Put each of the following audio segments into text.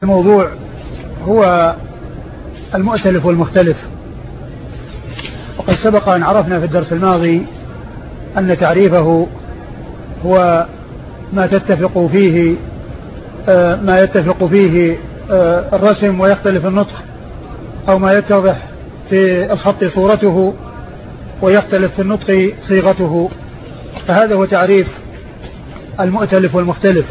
الموضوع هو المؤتلف والمختلف. وقد سبق أن عرفنا في الدرس الماضي أن تعريفه هو ما يتفق فيه الرسم ويختلف النطق، أو ما يتضح في الخط صورته ويختلف في النطق صيغته. فهذا هو تعريف المؤتلف والمختلف.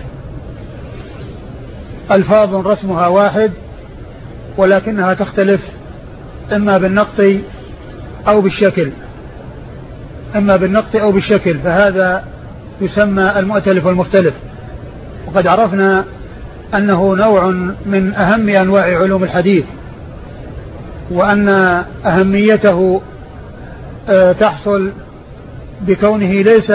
ألفاظ رسمها واحد ولكنها تختلف إما بالنطق أو بالشكل، فهذا يسمى المؤتلف والمختلف. وقد عرفنا أنه نوع من أهم أنواع علوم الحديث، وأن أهميته تحصل بكونه ليس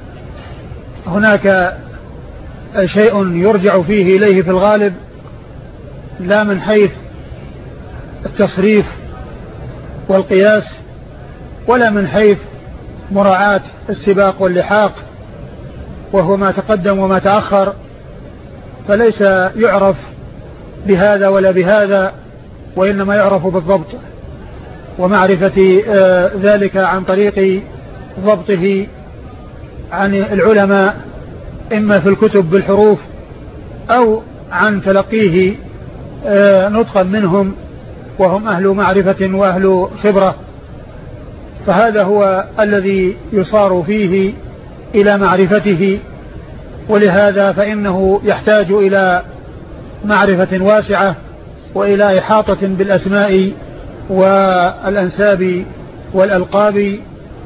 هناك شيء يرجع فيه إليه في الغالب، لا من حيث التصريف والقياس ولا من حيث مراعاة السباق واللحاق، وهو ما تقدم وما تأخر، فليس يعرف بهذا ولا بهذا، وإنما يعرف بالضبط ومعرفة ذلك عن طريق ضبطه عن العلماء، إما في الكتب بالحروف أو عن تلقيه نطقا منهم وهم أهل معرفة وأهل خبرة. فهذا هو الذي يصار فيه إلى معرفته، ولهذا فإنه يحتاج إلى معرفة واسعة وإلى إحاطة بالأسماء والأنساب والألقاب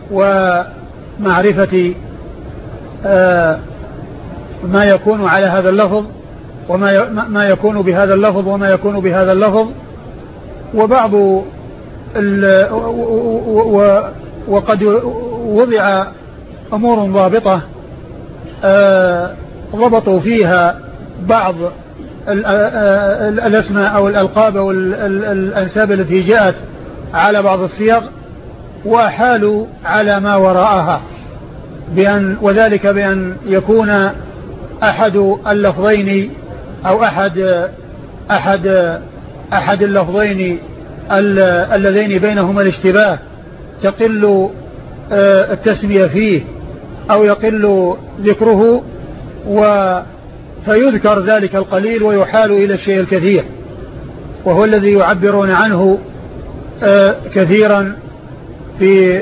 ومعرفة ما يكون على هذا اللفظ وما يكون بهذا اللفظ وما يكون بهذا اللفظ. وبعض وقد وضع أمور ضابطة ضبطوا فيها بعض الأسماء أو الألقاب أو الأنساب التي جاءت على بعض الصيغ، وحالوا على ما وراءها، وذلك بأن يكون أحد اللفظين أو أحد اللفظين اللذين بينهما الاشتباه تقل التسمية فيه أو يقل ذكره، فيذكر ذلك القليل ويحال إلى الشيء الكثير، وهو الذي يعبرون عنه كثيرا في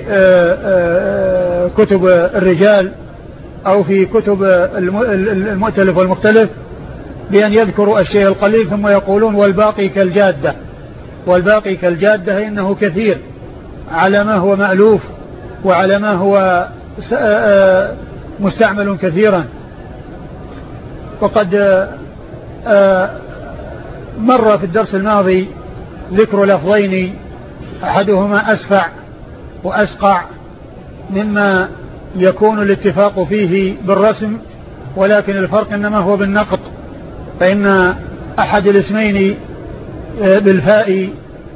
كتب الرجال أو في كتب المؤتلف والمختلف، بأن يذكروا الشيء القليل ثم يقولون والباقي كالجادة. والباقي كالجادة إنه كثير على ما هو مألوف وعلى ما هو مستعمل كثيرا. وقد مر في الدرس الماضي ذكر لفظين، أحدهما أسفع وأسقع، مما يكون الاتفاق فيه بالرسم، ولكن الفرق إنما هو بالنقط، فإن أحد الاسمين بالفاء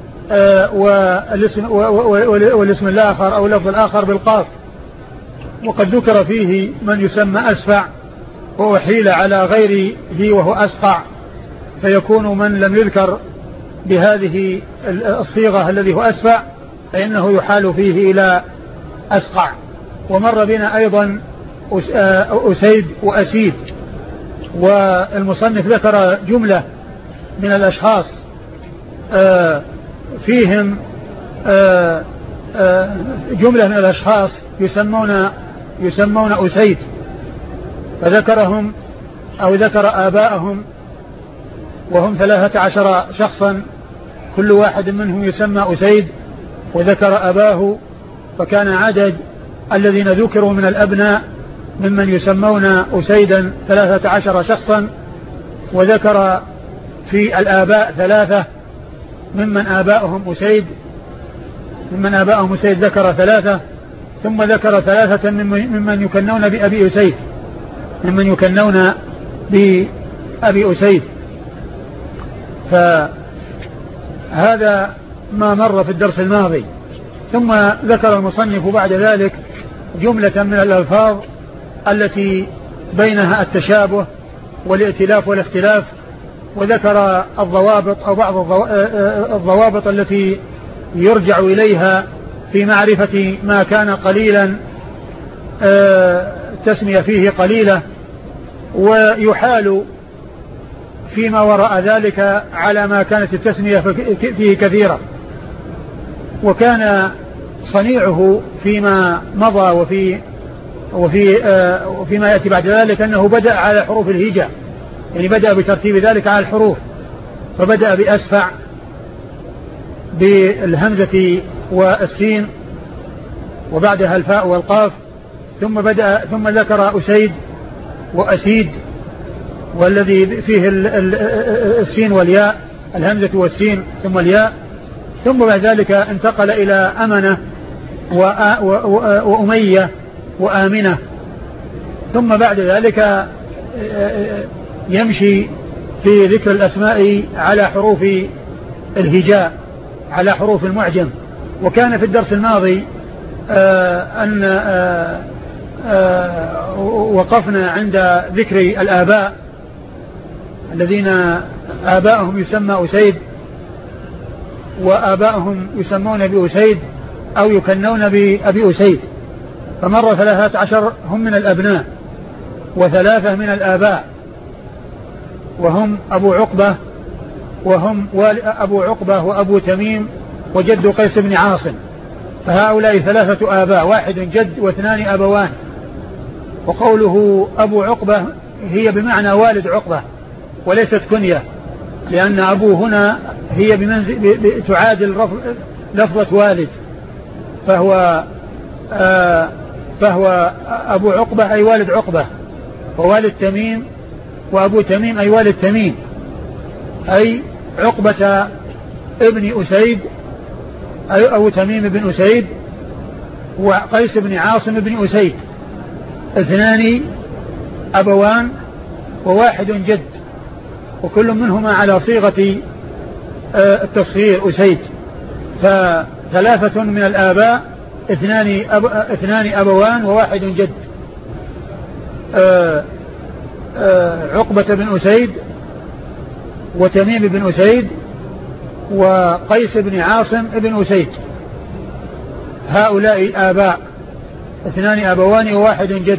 والاسم الآخر أو اللفظ الآخر بالقاف. وقد ذكر فيه من يسمى أسفع وأحيل على غيره وهو أسقع، فيكون من لم يذكر بهذه الصيغة الذي هو أسفع فإنه يحال فيه إلى أسقع. ومر بنا أيضا أسيد وأسيد، والمصنف ذكر جملة من الأشخاص فيهم جملة من الأشخاص يسمون أسيد، فذكرهم أو ذكر آباءهم وهم 13 شخصا، كل واحد منهم يسمى أسيد، وذكر أباه، فكان عدد الذين ذكروا من الأبناء ممن يسمون أسيدا 13 شخصا. وذكر في الآباء 3 ممن آباؤهم أسيد، ذكر 3، ثم ذكر 3 ممن يكنون بأبي أسيد، فهذا ما مر في الدرس الماضي. ثم ذكر المصنف بعد ذلك جملة من الألفاظ التي بينها التشابه والائتلاف والاختلاف، وذكر الضوابط أو بعض الضوابط التي يرجع إليها في معرفة ما كان قليلا التسمية فيه قليلة، ويحال فيما وراء ذلك على ما كانت التسمية فيه كثيرة. وكان صنيعه فيما مضى وفيما يأتي بعد ذلك أنه بدأ على حروف الهجاء، يعني بدأ بترتيب ذلك على الحروف، فبدأ بأسفع بالهمزة والسين وبعدها الفاء والقاف، ثم ذكر أسيد وأسيد، والذي فيه السين والياء، الهمزة والسين ثم الياء، ثم بعد ذلك انتقل إلى أمنة وأمية وآمنة، ثم بعد ذلك يمشي في ذكر الأسماء على حروف الهجاء، على حروف المعجم. وكان في الدرس الماضي أن وقفنا عند ذكر الآباء الذين آباءهم يسمى أسيد وآباءهم يسمون بأسيد أو يكنون بأبي أسيد، فمر 13 هم من الأبناء و3 من الآباء، وهم أبو عقبة أبو عقبة وأبو تميم وجد قيس بن عاصم، فهؤلاء 3 آباء، 1 جد و2 أبوان. وقوله أبو عقبة هي بمعنى والد عقبة وليست كنية، لأن أبوه هنا هي تعادل لفظة والد، فهو أبو عقبة أي والد عقبة، ووالد تميم وأبو تميم أي والد تميم، أي عقبة ابن أسيد أو تميم بن أسيد وقيس بن عاصم بن أسيد، 2 أبوان و1 جد، وكل منهما على صيغة التصغير أسيد، ف3 من الآباء 2 أبوان و1 جد، عقبة بن أسيد وتميم بن أسيد وقيس بن عاصم بن أسيد، هؤلاء آباء، 2 أبوان و1 جد.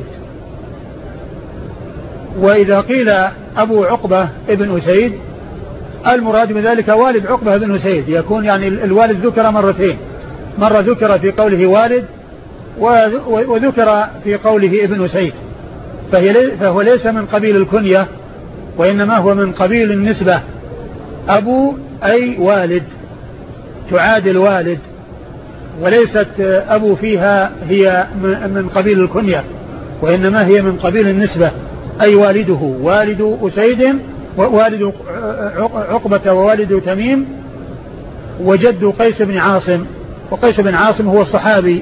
وإذا قيل أبو عقبة ابن أسيد المراد بذلك والد عقبة بن أسيد، يكون يعني الوالد ذكر مرتين، مرة ذكر في قوله والد وذكر في قوله ابن أسيد، فهو ليس من قبيل الكنية وإنما هو من قبيل النسبة، أبو أي والد تعادل والد، وليست أبو فيها هي من قبيل الكنية وإنما هي من قبيل النسبة، أي والده والد أسيد ووالد عقبة ووالد تميم وجد قيس بن عاصم. وقيس بن عاصم هو الصحابي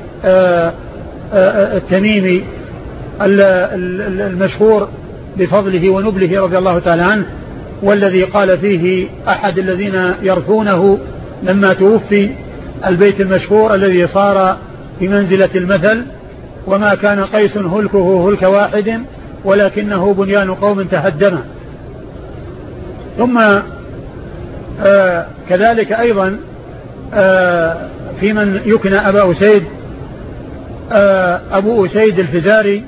التميمي المشهور بفضله ونبله رضي الله تعالى عنه، والذي قال فيه أحد الذين يرثونه لما توفي البيت المشهور الذي صار بمنزلة المثل: وما كان قيس هلكه هلك واحد ولكنه بنيان قوم تهدم. ثم كذلك أيضا في من يكنى أبا أسيد أبو أسيد الفزاري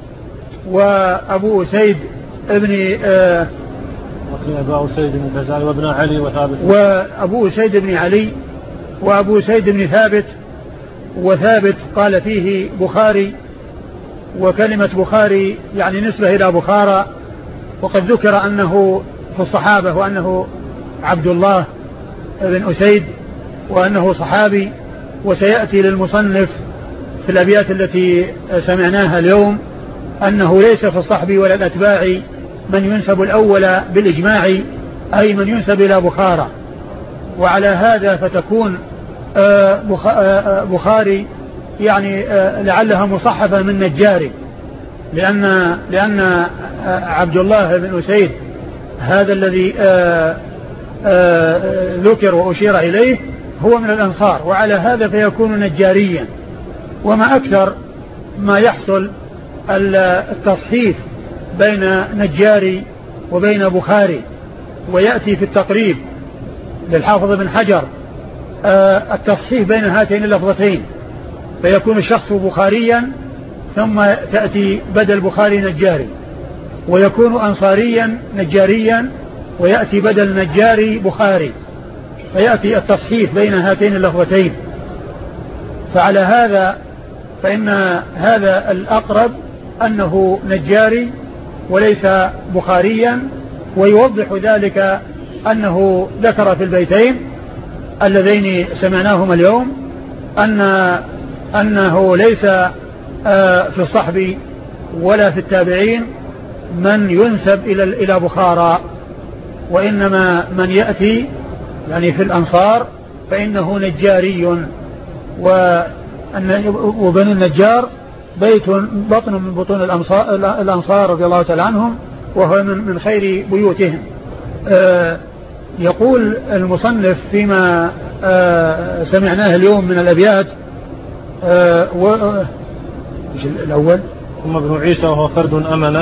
وأبو أسيد ابن أبو أسيد بن الفزاري وابن علي وثابت، وأبو أسيد بن علي وأبو أسيد بن ثابت. وثابت قال فيه بخاري، وكلمة بخاري يعني نسبة إلى بخارى، وقد ذكر أنه في الصحابة وأنه عبد الله بن أسيد وأنه صحابي. وسيأتي للمصنف في الأبيات التي سمعناها اليوم أنه ليس في الصحب ولا الأتباع من ينسب الأول بالإجماع، أي من ينسب إلى بخارى. وعلى هذا فتكون بخاري يعني لعلها مصحفة من نجاري، لأن عبد الله بن أسيد هذا الذي ذكر وأشير إليه هو من الأنصار، وعلى هذا فيكون نجاريا. وما أكثر ما يحصل التصحيف بين نجاري وبين بخاري، ويأتي في التقريب للحافظ بن حجر التصحيح بين هاتين اللفظتين، فيكون الشخص بخاريا ثم تأتي بدل بخاري نجاري، ويكون أنصاريا نجاريا ويأتي بدل نجاري بخاري، فيأتي التصحيح بين هاتين اللفظتين. فعلى هذا فإن هذا الأقرب أنه نجاري وليس بخاريا، ويوضح ذلك أنه ذكر في البيتين اللذين سمعناهما اليوم أنه ليس في الصحب ولا في التابعين من ينسب إلى بخارى، وإنما من يأتي يعني في الأنصار فإنه نجاري، وبنو النجار بطن من بطون الأنصار رضي الله تعالى عنهم، وهو من خير بيوتهم. يقول المصنف فيما سمعناه اليوم من الأبيات الأول: ثم ابن عيسى وهو فرد أمنه